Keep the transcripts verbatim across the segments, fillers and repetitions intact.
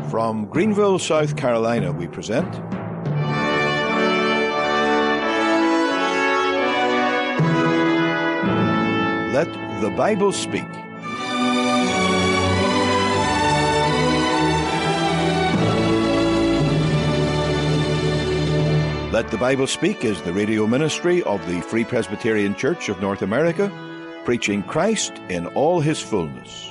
From Greenville, South Carolina, we present Let the Bible Speak. Let the Bible Speak is the radio ministry of the Free Presbyterian Church of North America, preaching Christ in all his fullness.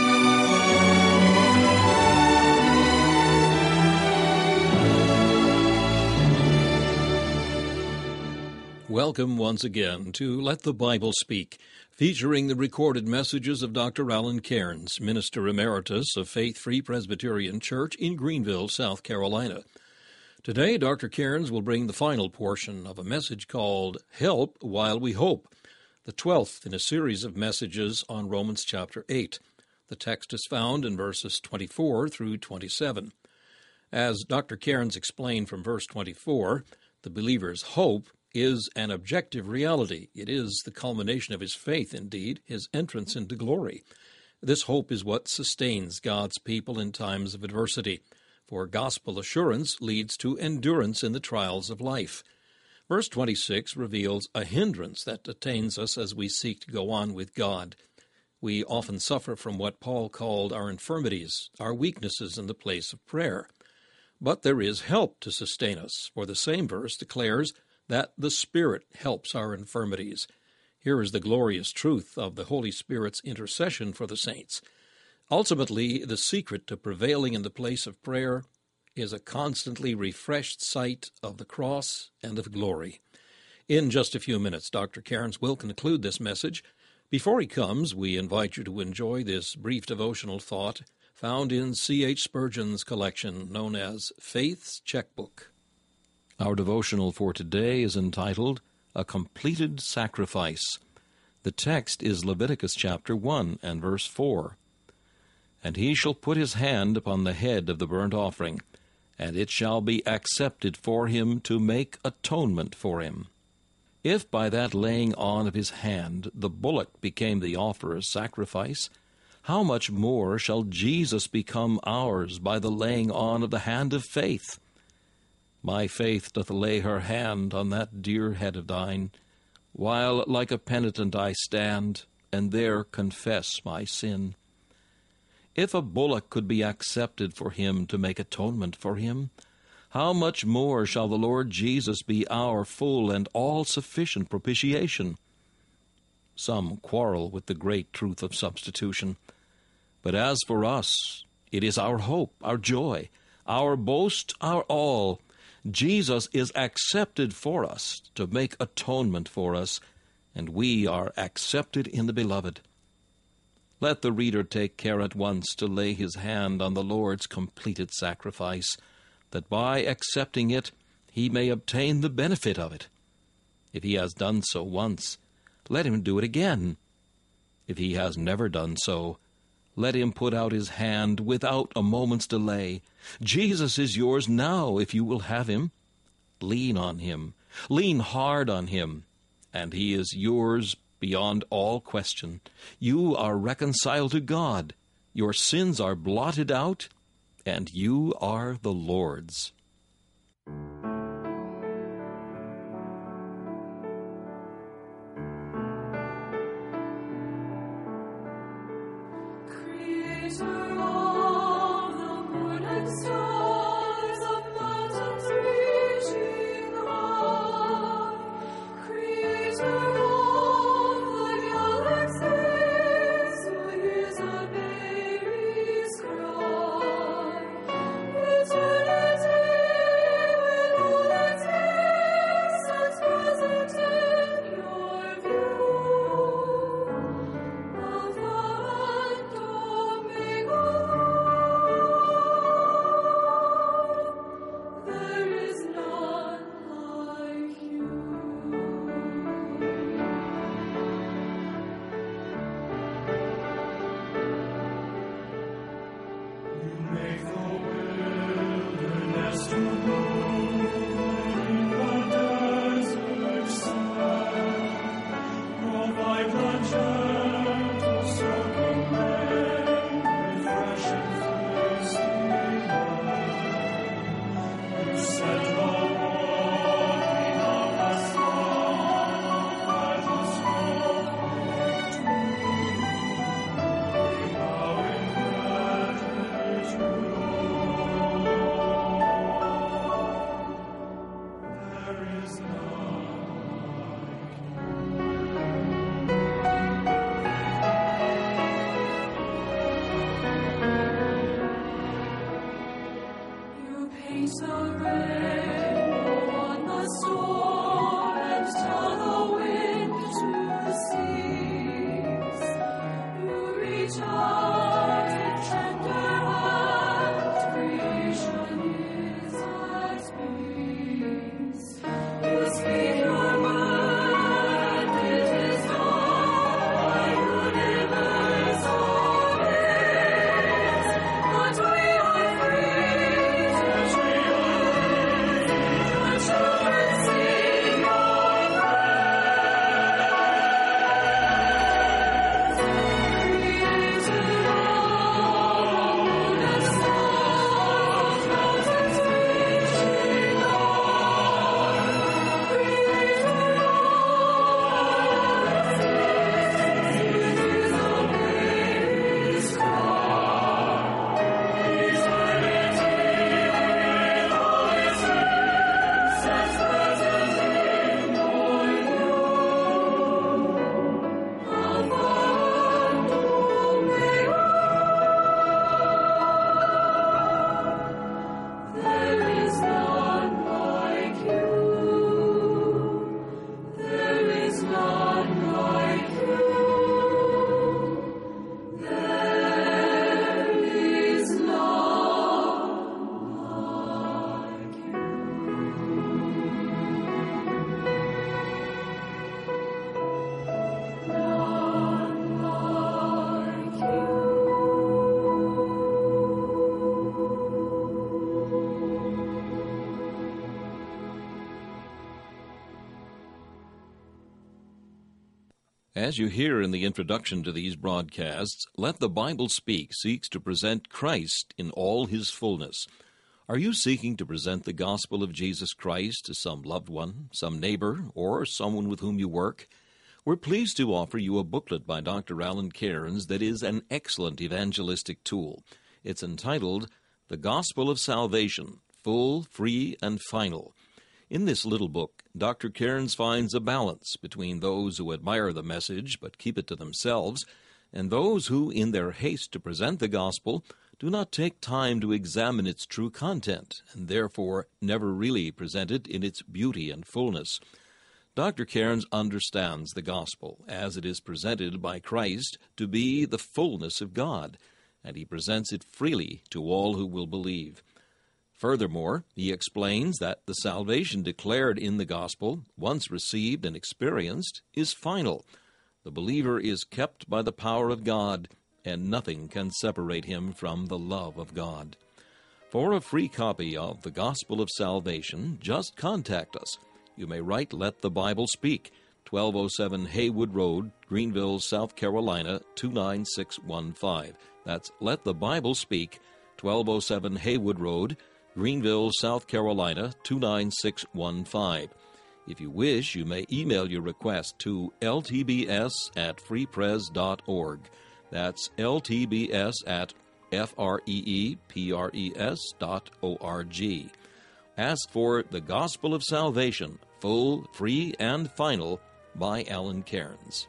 Welcome once again to Let the Bible Speak, featuring the recorded messages of Doctor Alan Cairns, Minister Emeritus of Faith Free Presbyterian Church in Greenville, South Carolina. Today, Doctor Cairns will bring the final portion of a message called Help While We Hope, the twelfth in a series of messages on Romans chapter eight. The text is found in verses twenty-four through twenty-seven. As Doctor Cairns explained from verse twenty-four, the believer's hope is an objective reality. It is the culmination of his faith, indeed, his entrance into glory. This hope is what sustains God's people in times of adversity, for gospel assurance leads to endurance in the trials of life. Verse twenty-six reveals a hindrance that detains us as we seek to go on with God. We often suffer from what Paul called our infirmities, our weaknesses in the place of prayer. But there is help to sustain us, for the same verse declares that the Spirit helps our infirmities. Here is the glorious truth of the Holy Spirit's intercession for the saints. Ultimately, the secret to prevailing in the place of prayer is a constantly refreshed sight of the cross and of glory. In just a few minutes, Doctor Cairns will conclude this message. Before he comes, we invite you to enjoy this brief devotional thought found in C H Spurgeon's collection known as Faith's Checkbook. Our devotional for today is entitled, A Completed Sacrifice. The text is Leviticus chapter one and verse four. And he shall put his hand upon the head of the burnt offering, and it shall be accepted for him to make atonement for him. If by that laying on of his hand the bullock became the offerer's sacrifice, how much more shall Jesus become ours by the laying on of the hand of faith? My faith doth lay her hand on that dear head of thine, while like a penitent I stand, and there confess my sin. If a bullock could be accepted for him to make atonement for him, how much more shall the Lord Jesus be our full and all-sufficient propitiation? Some quarrel with the great truth of substitution, but as for us, it is our hope, our joy, our boast, our all. Jesus is accepted for us to make atonement for us, and we are accepted in the Beloved. Let the reader take care at once to lay his hand on the Lord's completed sacrifice, that by accepting it he may obtain the benefit of it. If he has done so once, let him do it again. If he has never done so, let him put out his hand without a moment's delay. Jesus is yours now if you will have him. Lean on him, lean hard on him, and he is yours beyond all question. You are reconciled to God, your sins are blotted out, and you are the Lord's. Eternity As you hear in the introduction to these broadcasts, Let the Bible Speak seeks to present Christ in all his fullness. Are you seeking to present the gospel of Jesus Christ to some loved one, some neighbor, or someone with whom you work? We're pleased to offer you a booklet by Doctor Alan Cairns that is an excellent evangelistic tool. It's entitled The Gospel of Salvation, Full, Free, and Final. In this little book, Doctor Cairns finds a balance between those who admire the message but keep it to themselves, and those who, in their haste to present the gospel, do not take time to examine its true content, and therefore never really present it in its beauty and fullness. Doctor Cairns understands the gospel, as it is presented by Christ, to be the fullness of God, and he presents it freely to all who will believe. Furthermore, he explains that the salvation declared in the gospel, once received and experienced, is final. The believer is kept by the power of God, and nothing can separate him from the love of God. For a free copy of the Gospel of Salvation, just contact us. You may write Let the Bible Speak, twelve oh seven Haywood Road, Greenville, South Carolina, two nine six one five. That's Let the Bible Speak, twelve oh seven Haywood Road, Greenville, South Carolina, two nine six one five. If you wish, you may email your request to l t b s at free pres dot org. That's l t b s at f r e e p r e s dot o r g. Ask for The Gospel of Salvation, Full, Free, and Final by Alan Cairns.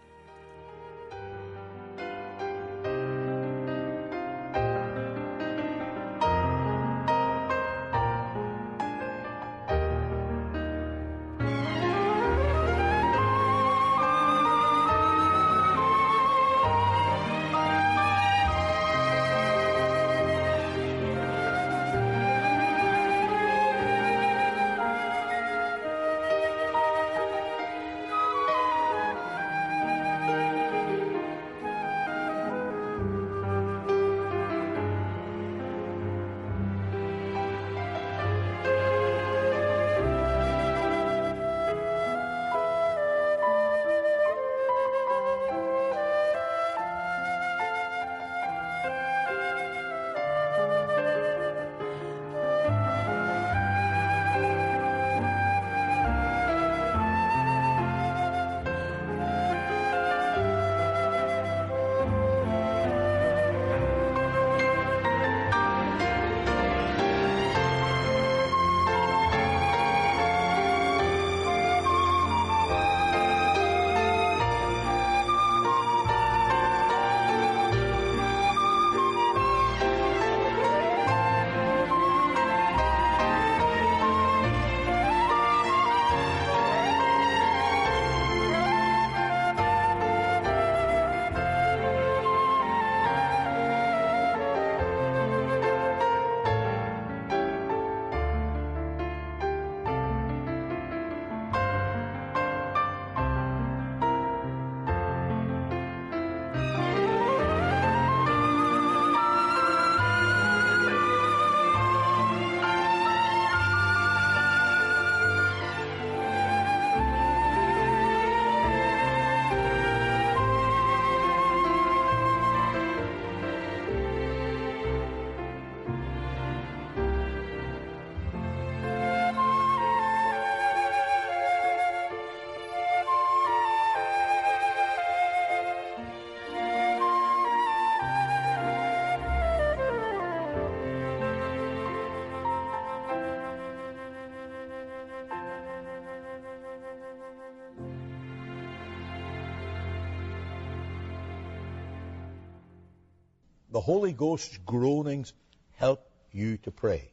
The Holy Ghost's groanings help you to pray.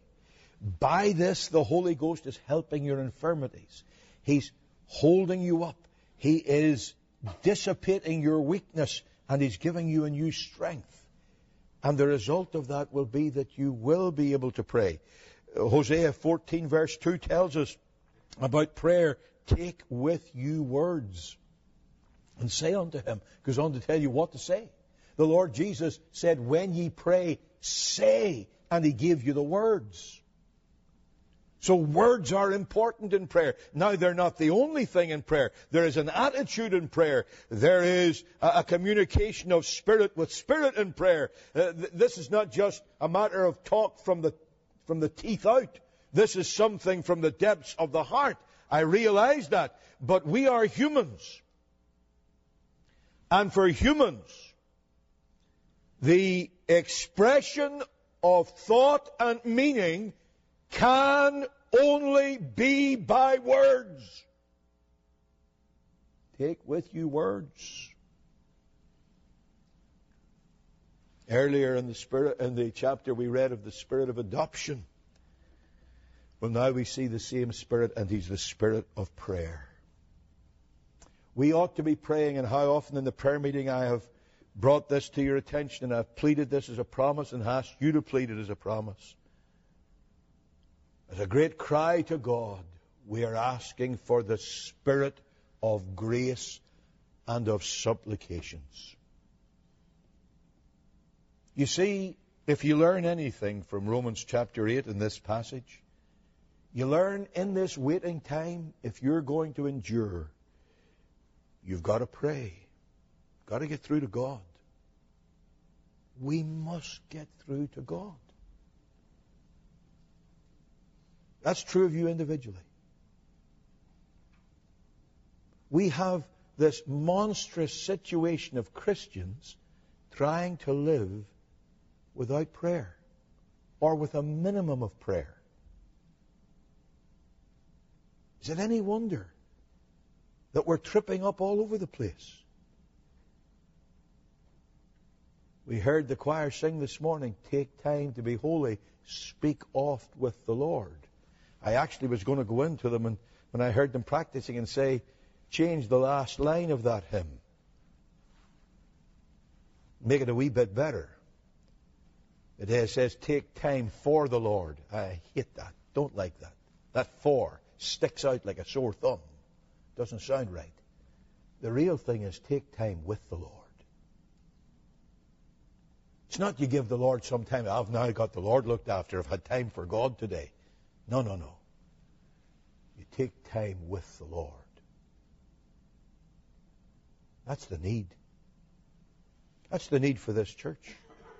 By this, the Holy Ghost is helping your infirmities. He's holding you up. He is dissipating your weakness, and He's giving you a new strength. And the result of that will be that you will be able to pray. Hosea fourteen verse two tells us about prayer. Take with you words and say unto him. Goes on to tell you what to say. The Lord Jesus said, when ye pray, say, and He gave you the words. So words are important in prayer. Now, they're not the only thing in prayer. There is an attitude in prayer. There is a, a communication of spirit with spirit in prayer. Uh, th- this is not just a matter of talk from the, from the teeth out. This is something from the depths of the heart. I realize that. But we are humans. And for humans, the expression of thought and meaning can only be by words. Take with you words. Earlier in the spirit, in the chapter we read of the spirit of adoption. Well, now we see the same spirit, and he's the spirit of prayer. We ought to be praying, and how often in the prayer meeting I have brought this to your attention, and I've pleaded this as a promise and asked you to plead it as a promise. As a great cry to God, we are asking for the spirit of grace and of supplications. You see, if you learn anything from Romans chapter eight in this passage, you learn in this waiting time, if you're going to endure, you've got to pray. You've got to get through to God. We must get through to God. That's true of you individually. We have this monstrous situation of Christians trying to live without prayer, or with a minimum of prayer. Is it any wonder that we're tripping up all over the place? We heard the choir sing this morning, "Take time to be holy, speak oft with the Lord." I actually was going to go into them, and when I heard them practicing, and say, change the last line of that hymn. Make it a wee bit better. It says, take time for the Lord. I hate that. Don't like that. That for sticks out like a sore thumb. Doesn't sound right. The real thing is take time with the Lord. It's not you give the Lord some time. I've now got the Lord looked after. I've had time for God today. No, no, no. You take time with the Lord. That's the need. That's the need for this church.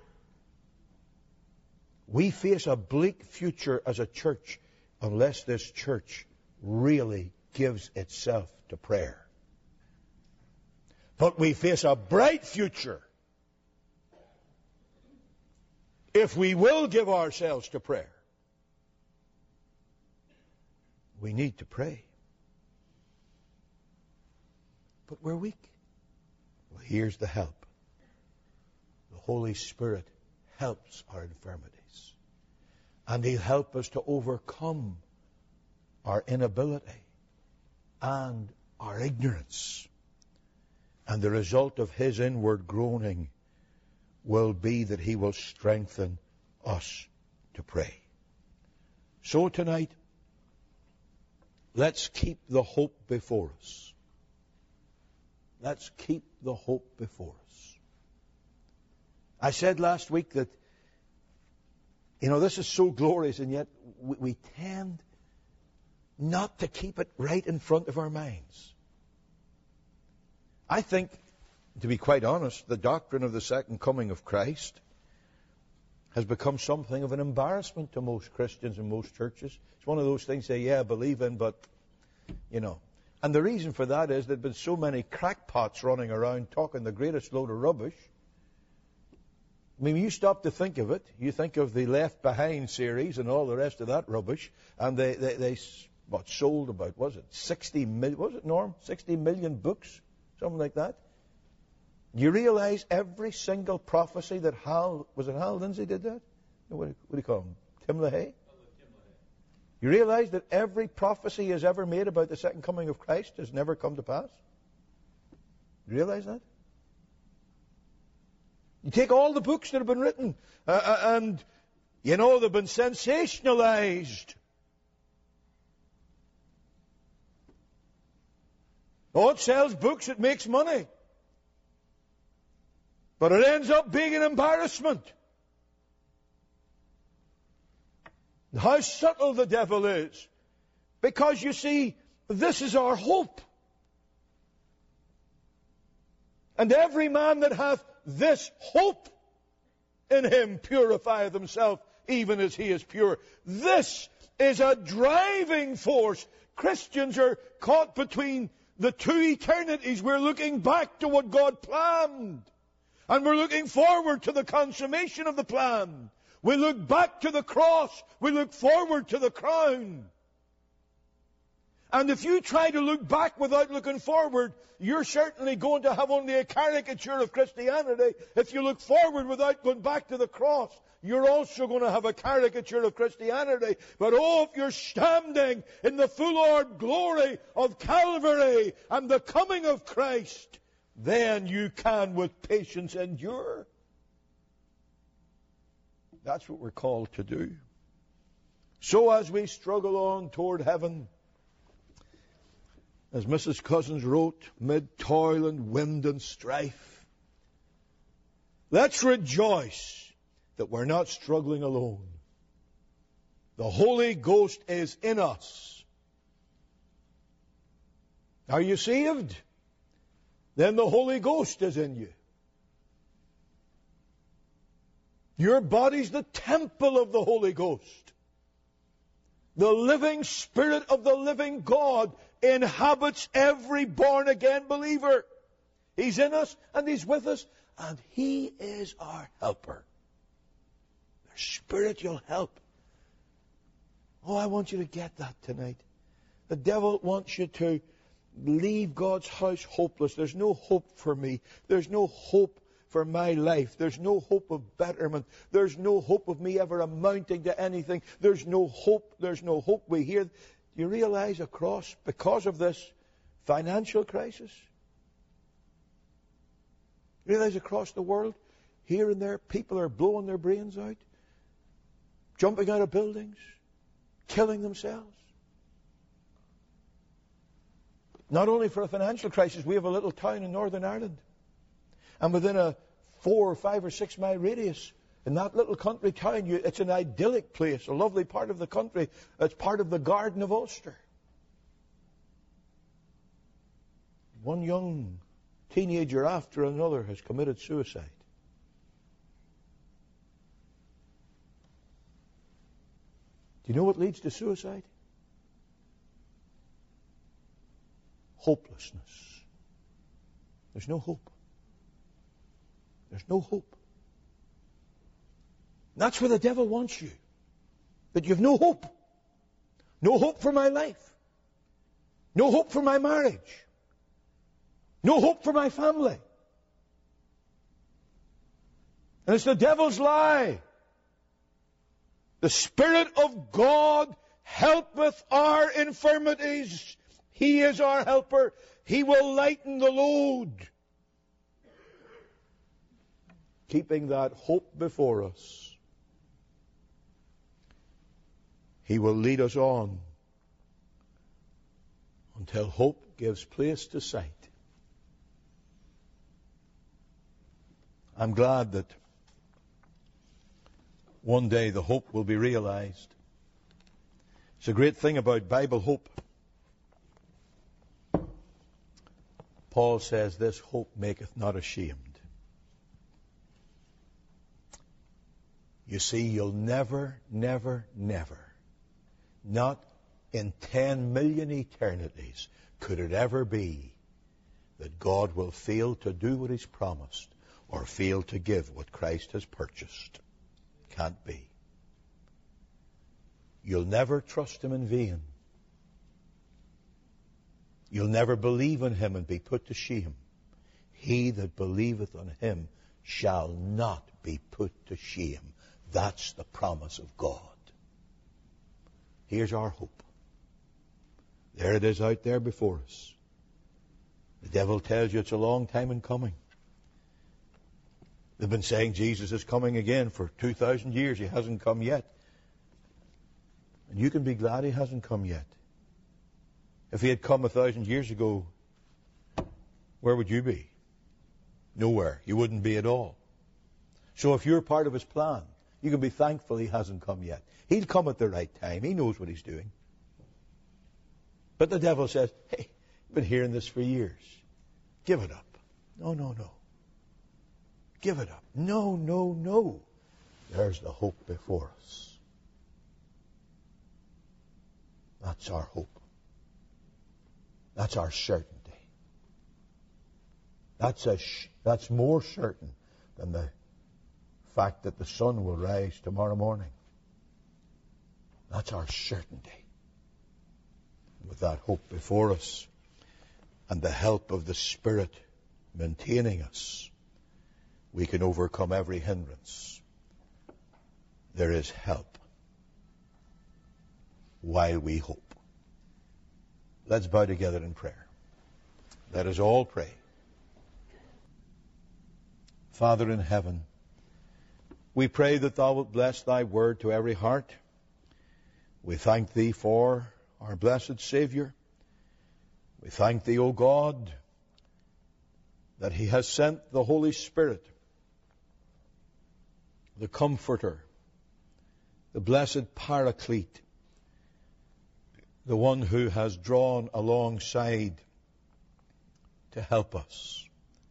We face a bleak future as a church unless this church really gives itself to prayer. But we face a bright future if we will give ourselves to prayer. We need to pray. But we're weak. Well, here's the help. The Holy Spirit helps our infirmities. And He'll help us to overcome our inability and our ignorance. And the result of His inward groaning will be that He will strengthen us to pray. So tonight, let's keep the hope before us. Let's keep the hope before us. I said last week that, you know, this is so glorious, and yet we, we tend not to keep it right in front of our minds. I think, to be quite honest, the doctrine of the second coming of Christ has become something of an embarrassment to most Christians and most churches. It's one of those things they say, yeah, I believe in, but, you know. And the reason for that is there have been so many crackpots running around talking the greatest load of rubbish. I mean, when you stop to think of it, you think of the Left Behind series and all the rest of that rubbish, and they, they, they what, sold about, was it, sixty million, was it, Norm? sixty million books? Something like that. You realize every single prophecy that Hal, was it Hal Lindsey did that? What do you call him? Tim LaHaye? You realize that every prophecy he has ever made about the second coming of Christ has never come to pass? You realize that? You take all the books that have been written, uh, and, you know, they've been sensationalized. Oh, it sells books, it makes money. But it ends up being an embarrassment. How subtle the devil is. Because you see, this is our hope. And every man that hath this hope in him purifieth himself, even as he is pure. This is a driving force. Christians are caught between the two eternities. We're looking back to what God planned. And we're looking forward to the consummation of the plan. We look back to the cross. We look forward to the crown. And if you try to look back without looking forward, you're certainly going to have only a caricature of Christianity. If you look forward without going back to the cross, you're also going to have a caricature of Christianity. But oh, if you're standing in the full-orbed glory of Calvary and the coming of Christ, then you can with patience endure. That's what we're called to do. So as we struggle on toward heaven, as Missus Cousins wrote, mid toil and wind and strife, let's rejoice that we're not struggling alone. The Holy Ghost is in us. Are you saved? Then the Holy Ghost is in you. Your body's the temple of the Holy Ghost. The living Spirit of the living God inhabits every born-again believer. He's in us and He's with us, and He is our helper. There's spiritual help. Oh, I want you to get that tonight. The devil wants you to leave God's house hopeless. There's no hope for me. There's no hope for my life. There's no hope of betterment. There's no hope of me ever amounting to anything. There's no hope. There's no hope. We hear, do you realize across, because of this financial crisis, you realize across the world, here and there, people are blowing their brains out, jumping out of buildings, killing themselves. Not only for a financial crisis, we have a little town in Northern Ireland. And within a four or five or six mile radius, in that little country town, you, it's an idyllic place, a lovely part of the country. It's part of the Garden of Ulster. One young teenager after another has committed suicide. Do you know what leads to suicide? Hopelessness. There's no hope. There's no hope. And that's where the devil wants you. That you've no hope. No hope for my life. No hope for my marriage. No hope for my family. And it's the devil's lie. The Spirit of God helpeth our infirmities. He is our helper. He will lighten the load. Keeping that hope before us, He will lead us on until hope gives place to sight. I'm glad that one day the hope will be realized. It's a great thing about Bible hope. Paul says, this hope maketh not ashamed. You see, you'll never, never, never, not in ten million eternities could it ever be that God will fail to do what He's promised or fail to give what Christ has purchased. Can't be. You'll never trust Him in vain. You'll never believe in Him and be put to shame. He that believeth on Him shall not be put to shame. That's the promise of God. Here's our hope. There it is out there before us. The devil tells you it's a long time in coming. They've been saying Jesus is coming again for two thousand years. He hasn't come yet. And you can be glad He hasn't come yet. If He had come a thousand years ago, where would you be? Nowhere. You wouldn't be at all. So if you're part of His plan, You can be thankful he hasn't come yet. He'll come at the right time. He knows what he's doing. But the devil says, hey, I've been hearing this for years. Give it up. No, no, no. Give it up. No, no, no. There's the hope before us. That's our hope. That's our certainty. That's, a sh- that's more certain than the fact that the sun will rise tomorrow morning. That's our certainty. With that hope before us and the help of the Spirit maintaining us, we can overcome every hindrance. There is help while we hope. Let's bow together in prayer. Let us all pray. Father in heaven, we pray that thou wilt bless thy word to every heart. We thank thee for our blessed Savior. We thank thee, O God, that he has sent the Holy Spirit, the Comforter, the blessed Paraclete, the one who has drawn alongside to help us.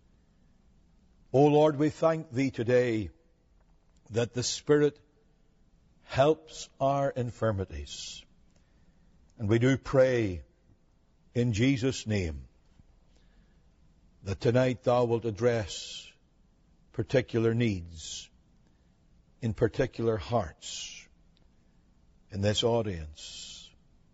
O Lord, we thank thee today that the Spirit helps our infirmities. And we do pray in Jesus' name that tonight thou wilt address particular needs in particular hearts in this audience.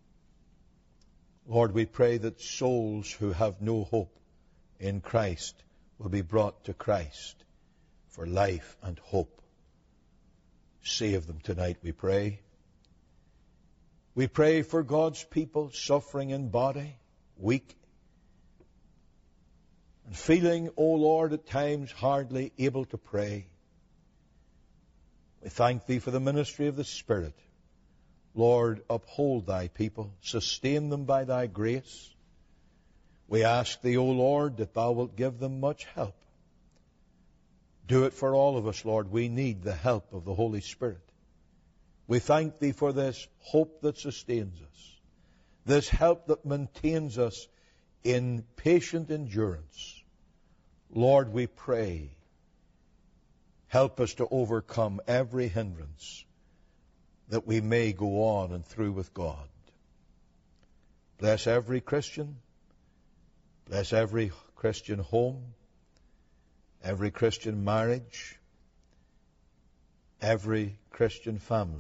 Lord, we pray that souls who have no hope in Christ will be brought to Christ for life and hope. Save them tonight, we pray. We pray for God's people suffering in body, weak, and feeling, O Lord, at times hardly able to pray. We thank thee for the ministry of the Spirit. Lord, uphold thy people, sustain them by thy grace. We ask thee, O Lord, that thou wilt give them much help. Do it for all of us, Lord. We need the help of the Holy Spirit. We thank thee for this hope that sustains us, this help that maintains us in patient endurance. Lord, we pray, help us to overcome every hindrance that we may go on and through with God. Bless every Christian. Bless every Christian home, every Christian marriage, every Christian family.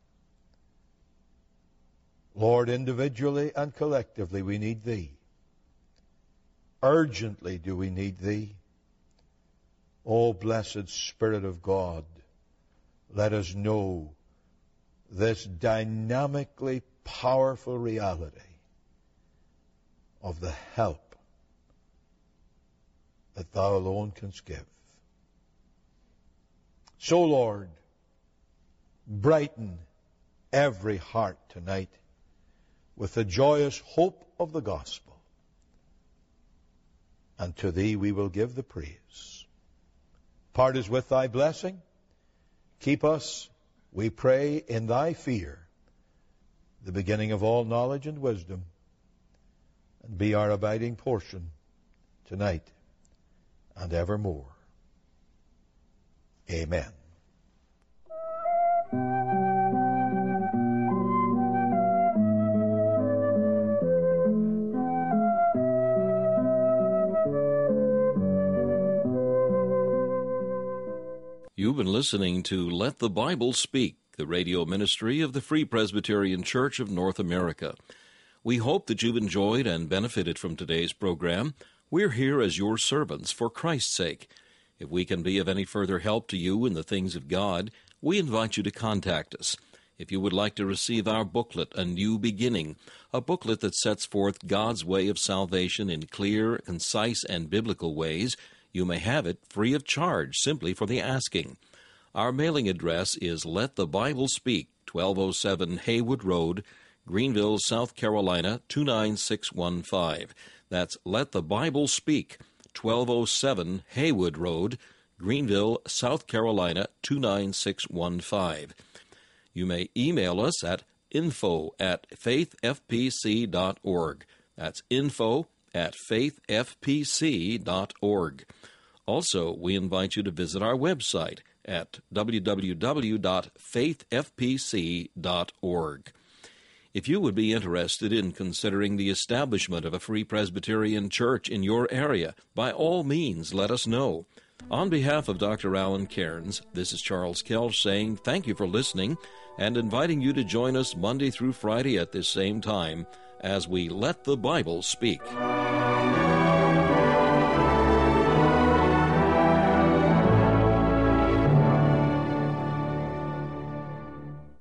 Lord, individually and collectively we need thee. Urgently do we need thee. O blessed Spirit of God, let us know this dynamically powerful reality of the help that thou alone canst give. So, Lord, brighten every heart tonight with the joyous hope of the gospel. And to thee we will give the praise. Part us with thy blessing. Keep us, we pray, in thy fear, the beginning of all knowledge and wisdom, and be our abiding portion tonight and evermore. Amen. You've been listening to Let the Bible Speak, the radio ministry of the Free Presbyterian Church of North America. We hope that you've enjoyed and benefited from today's program. We're here as your servants for Christ's sake. If we can be of any further help to you in the things of God, we invite you to contact us. If you would like to receive our booklet, A New Beginning, a booklet that sets forth God's way of salvation in clear, concise, and biblical ways, you may have it free of charge simply for the asking. Our mailing address is Let the Bible Speak, twelve oh seven Haywood Road, Greenville, South Carolina, two nine six one five. That's Let the Bible Speak, twelve oh seven Haywood Road, Greenville, South Carolina, two nine six one five. You may email us at info at faith f p c dot org. That's info at faith f p c dot org. Also, we invite you to visit our website at w w w dot faith f p c dot org. If you would be interested in considering the establishment of a Free Presbyterian Church in your area, by all means let us know. On behalf of Doctor Alan Cairns, this is Charles Kelch saying thank you for listening and inviting you to join us Monday through Friday at this same time as we let the Bible speak.